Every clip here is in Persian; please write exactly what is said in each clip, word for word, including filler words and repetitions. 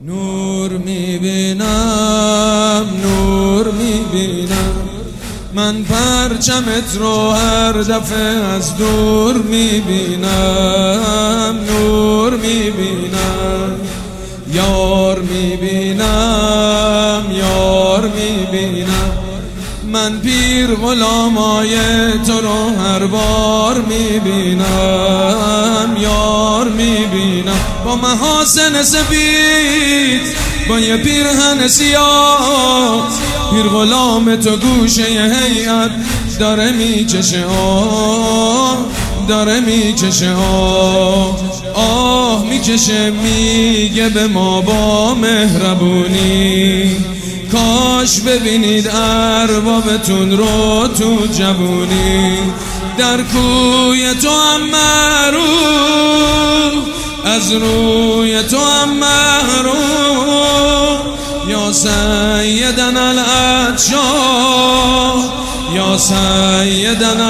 نور میبینم نور میبینم من پرچمت رو هر دفعه از دور میبینم نور میبینم یار میبینم یار میبینم من پیر غلامای تو رو هر بار میبینم یار میبینم با محاسن سفید با یه پیرهن سیاه پیر غلام تو گوشه هیئت داره میکشه آه داره میکشه آه آه میکشه میگه به ما با مهربونی کاش ببینید اربابتون رو تو جوونی در کوی تو هم محروم از روی تو هم محروم یا سیدنا العطشان یا سیدنا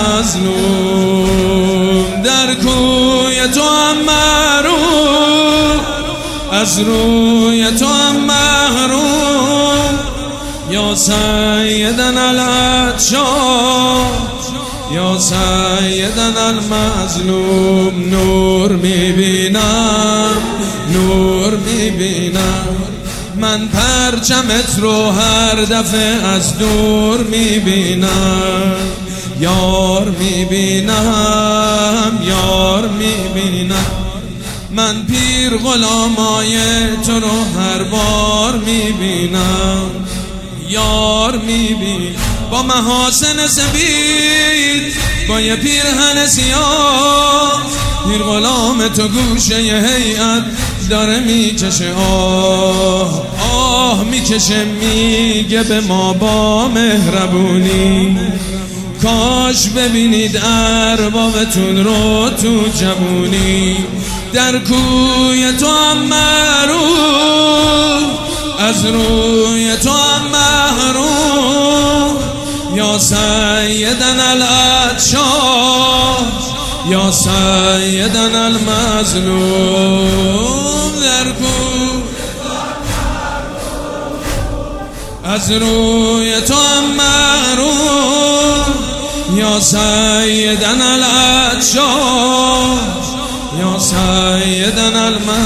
المظلوم در کوی تو هم محروم از روی تو هم محروم یا سیدنا العطشان یا سیدنا المظلوم نور میبینم نور میبینم من پرچمت رو هر دفعه از دور میبینم یار میبینم یار میبینم من پیر غلامای تو رو هر بار میبینم یار میبین با محاسن سفید با یه پیرهن سیاه پیر غلام تو گوشه هیئت داره میکشه آه آه میکشه میگه به ما با مهربونی کاش ببینید اربابتون رو تو جوونی در کوی تو هم محروم از روی تو هم محروم یا سیدنا العطشان یا سیدنا المظلوم در کوی از روی تو هم محروم یا سیدنا العطشان یا سیدنا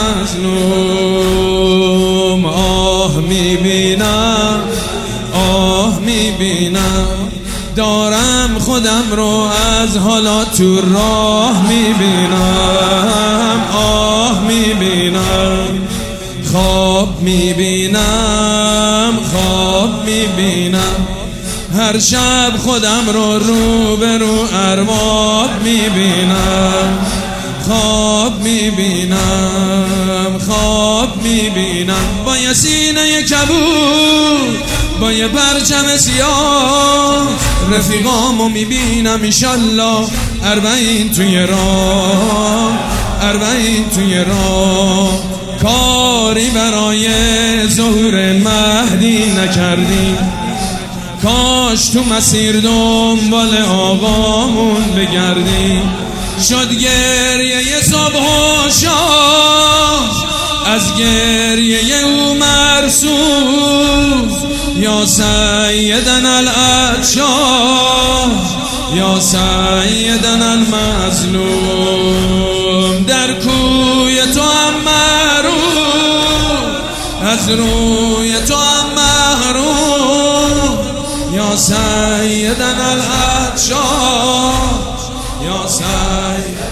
المظلوم آه میبینم آه میبینم دارم خودم رو از حالا تو راه میبینم آه میبینم خواب میبینم خواب میبینم هر شب خودم رو رو به رو ارباب میبینم خواب میبینم خواب میبینم با یه سینه کبود با یه پرچم سیاه رفیقامو میبینم انشالله اربعین توی راه اربعین توی راه کاری برای ظهور مهدی نکردیم کاش تو مسیر دنبال آقامون بگردیم شد گریه صبح و شام از گریه او مرسوم یا سیدنا العطشان یا سیدنا المظلوم در کوی تو هم محروم از روی تو هم محروم یا سیدنا العطشان یا سیدنا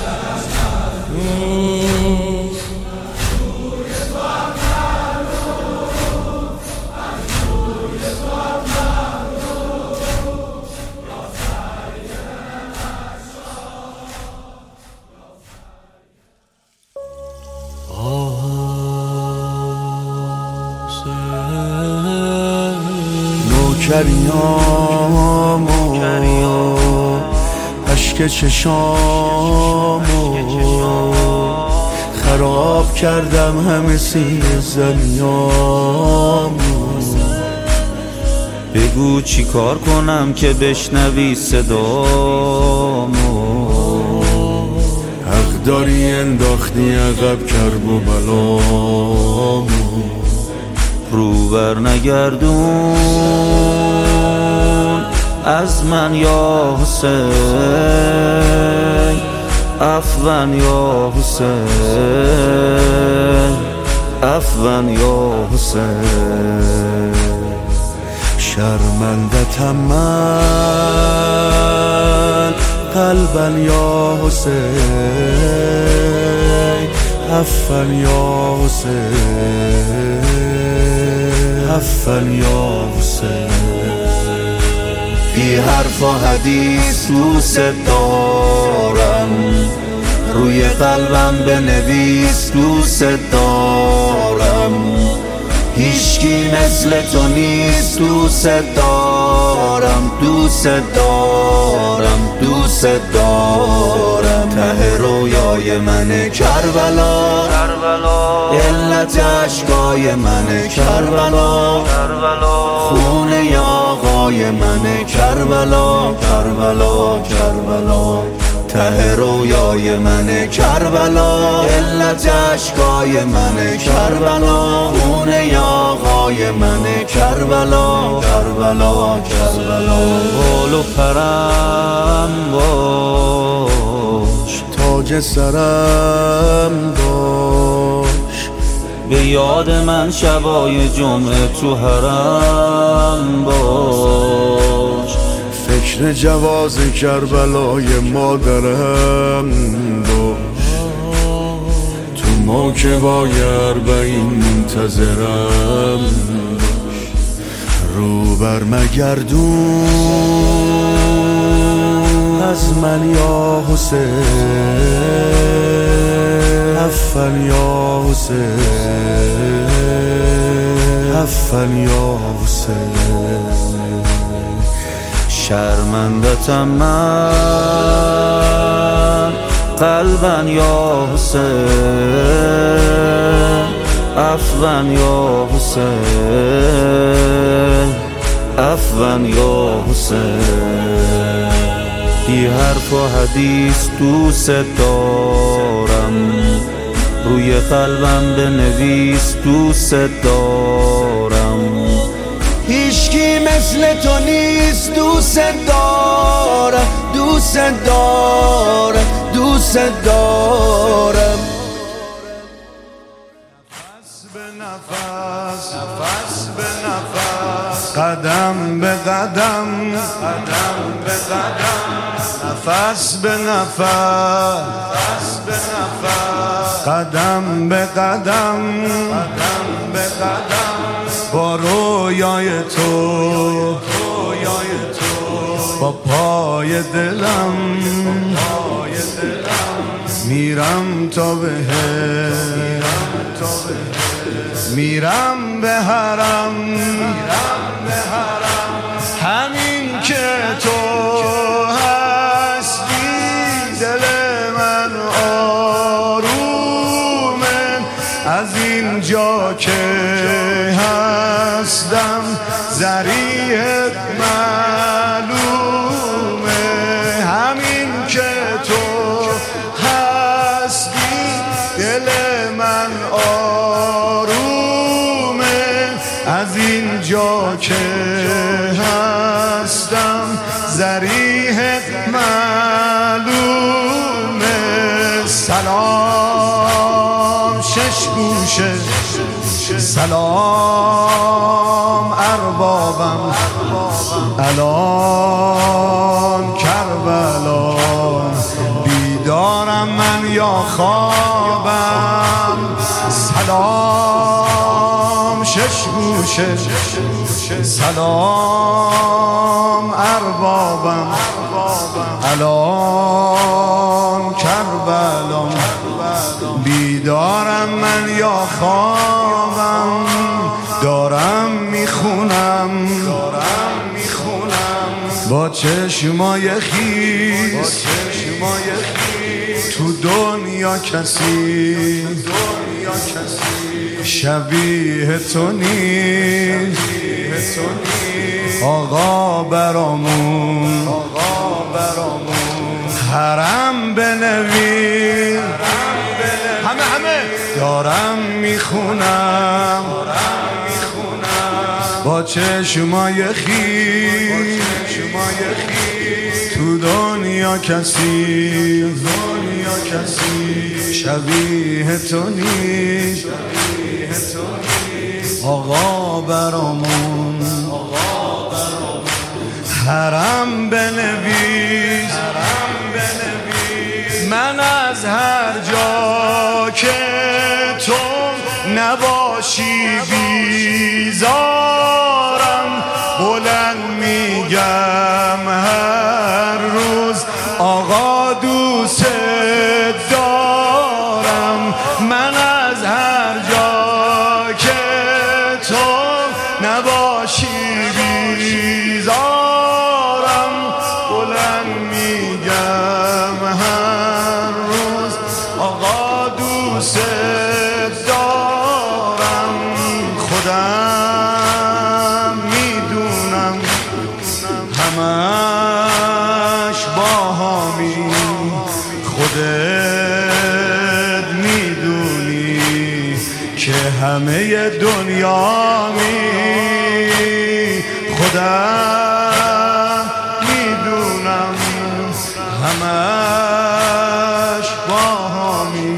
نوکریامو اشک چشامو خراب کردم همه سیر زمیامو بگو چی کار کنم که بشنوی صدامو حق داری انداختی عقب کرب و بلامو رو بر نگردون از من یا حسین، عفوان یا حسین، عفوان یا حسین. شرمندتم من قلبا یا حسین، عفوان یا حسین، عفوان یا حسین. بی حرف و حدیث دوست دارم، روی قلبم بنویس دوست دارم. هیچکی مثل تو نیست دوست دارم، دوست دارم، دوست دارم. ته رویای من کربلا، علت عشقای من کربلا، خونه آقای من کربلا، کربلا، کربلا. ته رویای من کربلا، علت عشقای من کربلا، خونه آقای من کربلا، کربلا، کربلا. بال و پرم باش، تاج سرم باش، به یاد من شبای جمعه تو حرم باش. فکر جواز کربلای مادرم باش، تو موکبای اربعین منتظرم باش. رو بر مگردون از من یا حسین، عفوان یا حسین، عفوان یا حسین. شرمندتم من قلبا یا حسین، عفوان یا حسین، عفوان یا حسین. بی حرف و حدیث دوست دارم، روی قلبم بنویس دوست دارم. هیچکی مثل تو نیست دوست دارم، دوست دارم، دوست دارم. نفس به نفس، نفس به نفس، قدم به قدم، قدم به قدم. نفس به نفس، نفس به نفس، قدم به قدم، قدم به قدم. با رویای تو، با پای دلم میرم تا بهت، میرم به حرم. همین که تو هستی دل من آرومه، از اینجا که هستم ذریعت معلومه. همین که تو هستی دل من آرومه، از اینجا که هستم ذریعت معلومه. سلام شش گوشه، سلام اربابم، الان کربلا. بیدارم من یا خوابم؟ سلام شش گوشه، سلام اربابم، الان کربلا. بیدارم من یا خوابم؟ دارم میخونم، دارم میخونم با چشمای خیس، تو دنیا کسی شبیه تو نیست. آقا برامون حرم بنویس همه همه دارم میخونم با چشمای خیس تو دنیا کسی شبیه تو نیست آقا برامون حرم بنویس من از هر جا که تو نباشی بیزارم بلند میگم هر روز آقا دوست دارم من از هر جا که تو نباشی بیزارم بلند میگم هر روز آقا دوست دارم خودم میدونم همش باهامی خودت میدونی که همه دنیا می خودم میدونم همش باهامی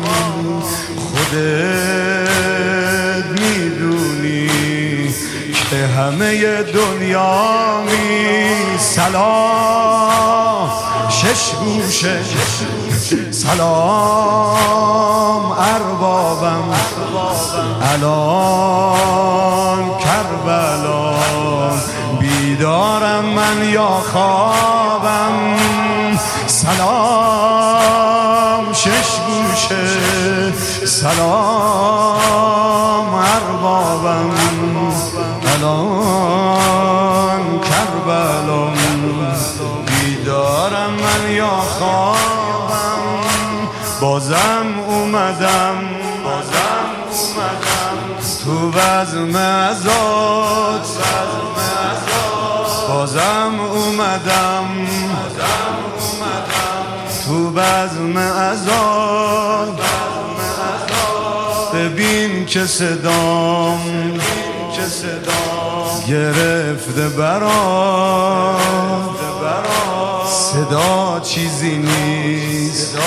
خودت میدونی که همه دنیا می سلام شش گوشه سلام اربابم الان کربلا بیدارم من یا خوابم سلام شش گوشه سلام اربابم الان کربلا بیدارم من یا خوابم بازم اومدم بازم اومدم تو بزم ازاد بازم اومدم تو بزم ازاد ببین که صدام گرفته برات صدا چیزی نیست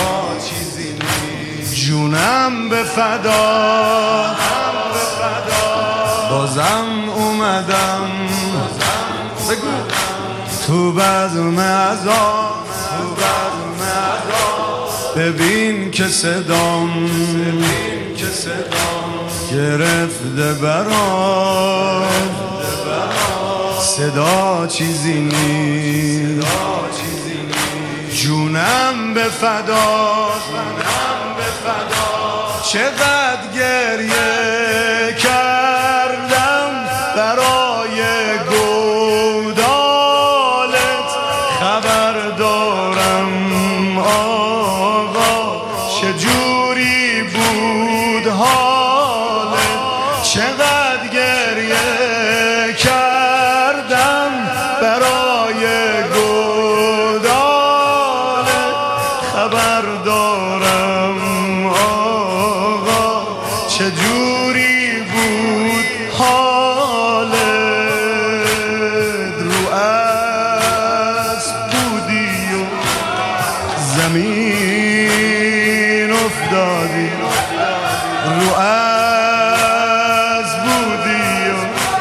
جونم به فدا بازم اومدم تو بزم عذاب ببین که صدام گرفته برات صدا چیزی نیست جونم به فدا چقدر گریه کردم برای گودالت خبر دارم آقا چجوری بود حالت چقدر گریه کردم برای گودالت خبر دارم آقا چجوری بود حالت رو اسب بودی و زمین افتادی رو اسب بودی و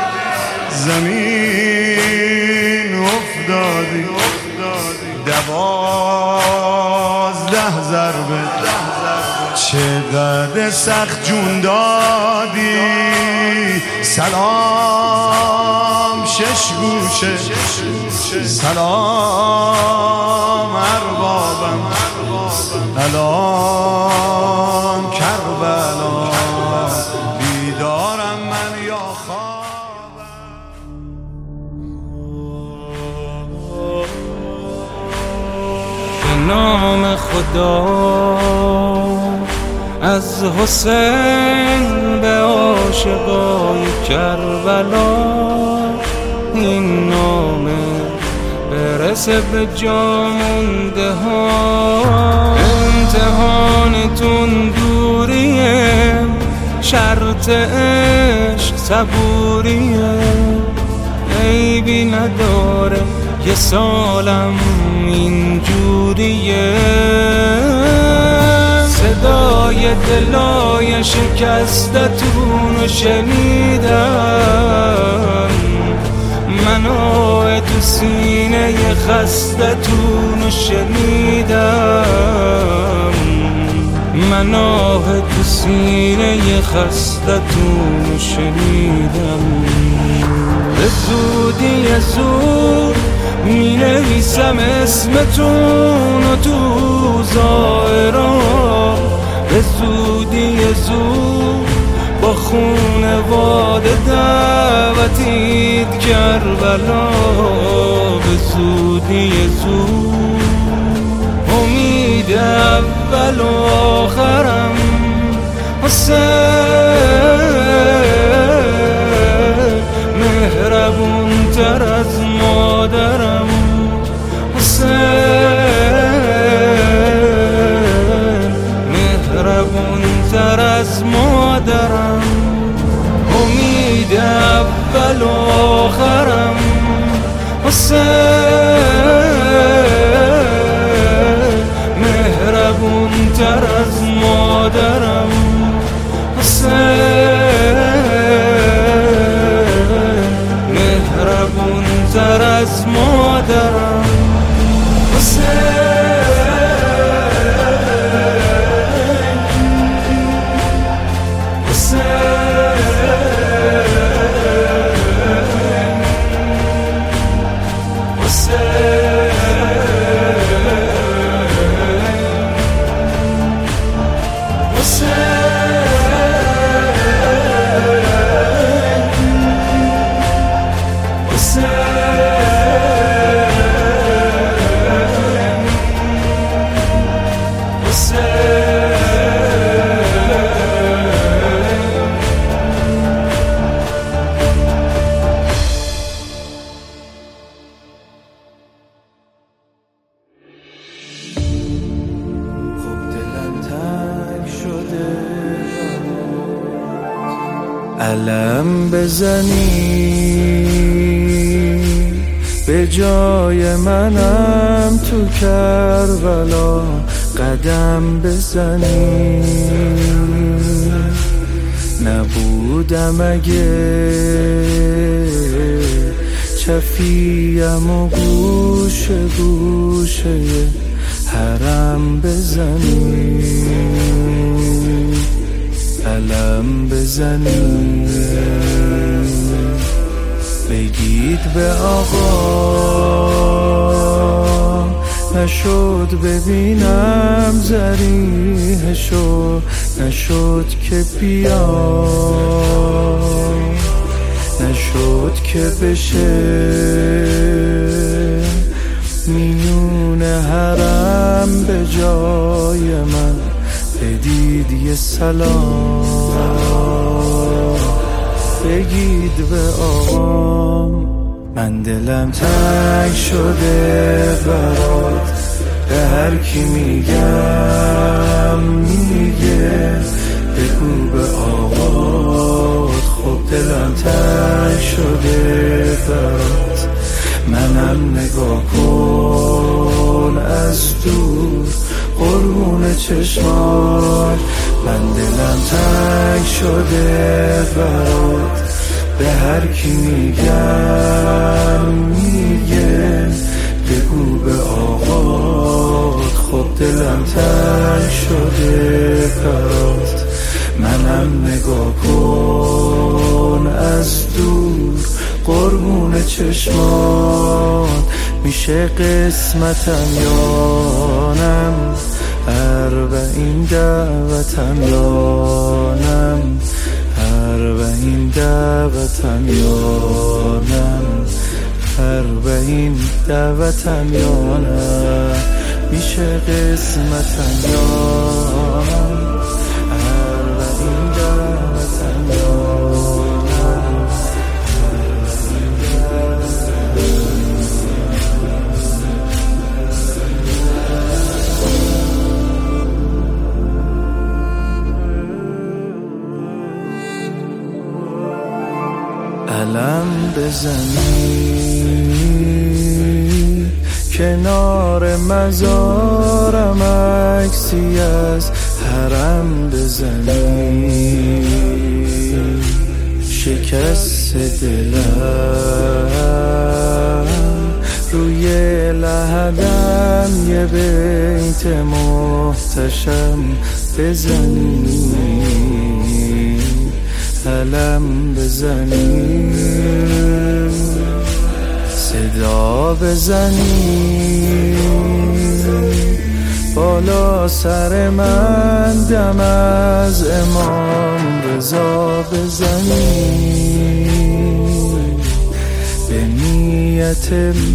زمین افتادی دوازده ضربه چقدر سخت جون دادی سلام شش گوشه سلام اربابم الان کربلا بیدارم من یا خوابم به نام خدا از حسین به عاشقای کربلا این نامه بره برسه به جا مونده ها. امتحانتون دوریه، شرط عشق صبوریه. عیبی نداره یه سالم اینجوریه. صدای دلای شکستتون شنیدم، منو تو سینه خستتون شنیدم، منو تو سینه خستتون شنیدم. به زودی زود می نویسم اسمتون و تو زائران. به زودی زود با خونواده دعوتید کربلا. به زودی زود امید اول و آخرم حسین، مهربون تر از مادرم حسین، مهربون تر از مادرم. امید اول و آخرم حسین، مهربون تر از مادرم حسین، مهربون تر از مادرم حسین. علم بزنی به جای منم تو کربلا، قدم بزنی نبودم اگه چفیم و گوشه گوشه حرم بزنی. علم بزنی بگید به آقا نشد ببینم ذریحشو، نشد که بیا، نشد که بشه میون حرم به جای من. بدید یه سلام بگید به آقام، من دلم تنگ شده برات. به هر کی میگم میگه بگو به آقات. خب دلم تنگ شده برات، منم نگاه کن از دور قربون چشمات. من دلم تنگ شده برات، به هر کی میگم میگه بگو به آقات. خب دلم تنگ شده برات، منم نگاه کن از دور قربون چشمات. میشه قسمتم یانم اربعین دعوتم یانم، اربعین دعوتم یانم، اربعین دعوتم یانم. میشه قسمتم یانم اربعین دعوتم یانم. علم بزنی کنار مزارم، عکسی از حرم بزنی، شکست دلم روی لحدم یه بیت محتشم بزنی، علم بزنی، صدا بزنی، بالا سر من دم از امام رضا بزنی، به نیت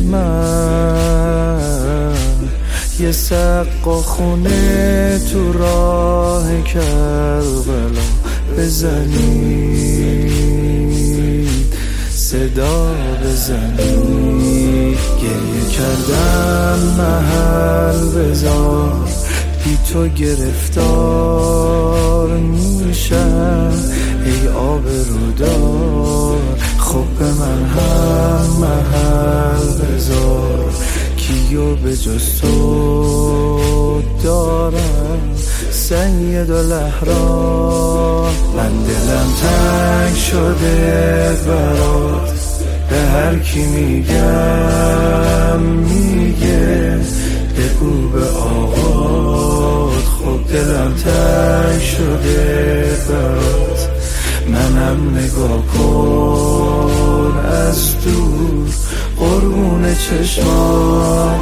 من یه سقا خونه تو راه کربلا بزنی، صدا بزنی. گریه کردم محل بذار، بی تو گرفتار میشم ای آب رودار، خب به من هم محل بذار، کیو به جز تو دارم سید الاحرار. من دلم تنگ شده برات، به هر کی میگم میگه بگو به آقات، خب دلم تنگ شده برات، منم نگاه کن از دور قربون چشمات.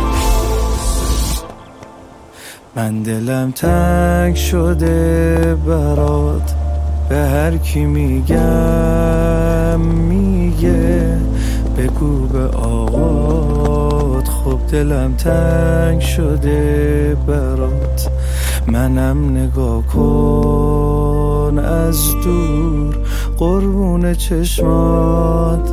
من دلم تنگ شده برات، به هر کی میگم میگه بگو به آقات، خب دلم تنگ شده برات، منم نگاه کن از دور قربون چشمات.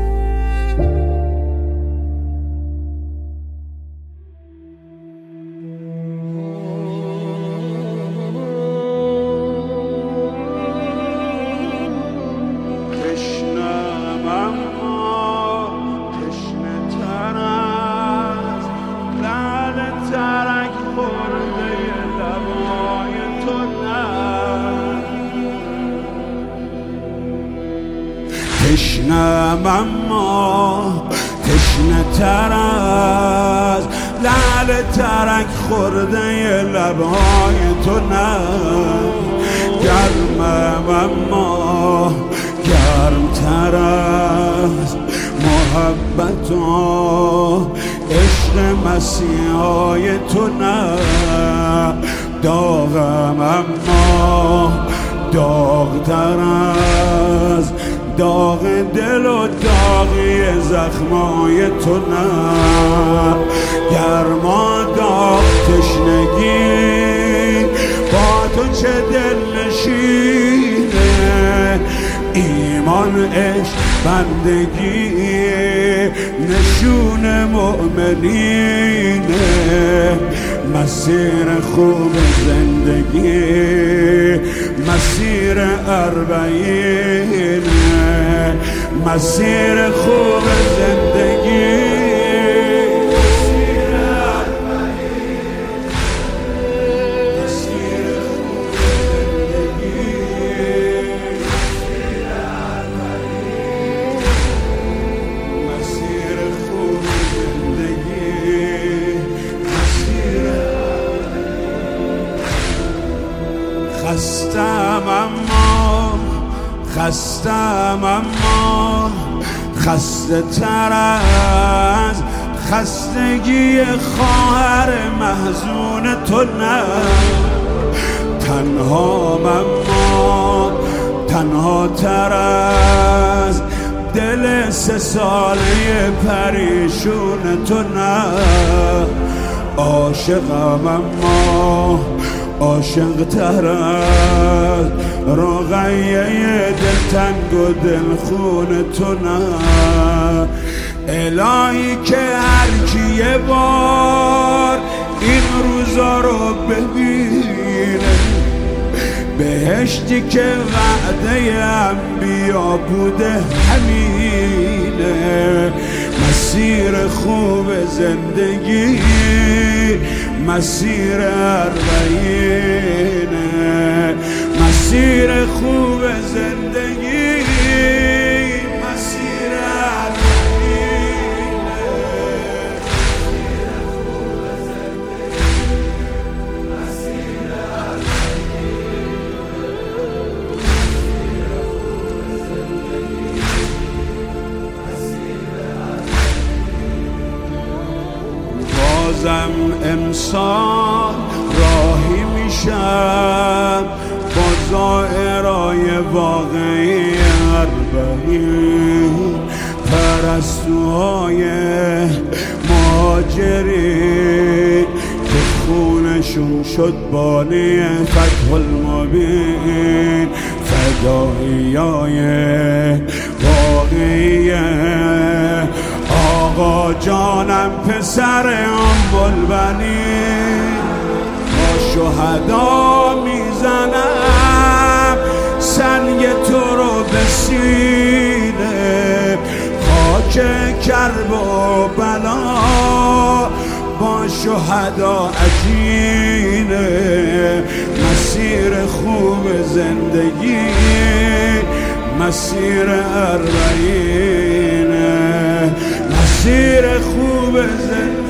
تشنم اما تشنه تر از لعل ترک خورده لبهای تو نه، گرمم اما گرم تر از محبت و عشق مسیحای تو نه، داغم اما داغ تر از داغ دل و داغی زخمای تو نه، گرما داغ تشنگی با تو چه دل نشینه، ایمان عشق بندگی نشون مؤمنینه، مسیر خوب زندگی مسیر اربعینه، مسیر خوب زندگی مسیر اربعینه، مسیر خوب زندگی مسیر اربعینه، مسیر خوب زندگی مسیر اربعینه. خستم اما خستم اما خسته تر از خستگی خواهر محزون تو نه، تنها اما تنها تر از دل سه ساله پریشون تو نه، عاشقم اما عاشق تر از رقیه دلتنگ و دلخون تو نه، الهی که هر کی یه بار این روزا رو ببینه بهشتی که وعده انبیا بوده همینه. مسیر خوب زندگی مسیر اربعینه، مسیر خوب زندگی مسیر اربعینه. بازم امسال راهی میشم با زائرای واقعی اربعین، پرستوهای مهاجرین که خونشون شد بانی فتح المبین، فداییای واقعی آقا جانم پسر ام بلبنی. با شهدا میزنم سنگ تو رو به سینه، خاک کرب و بلا با شهدا عجینه. مسیر خوب زندگی مسیر اربعینه، مسیر خوب زندگی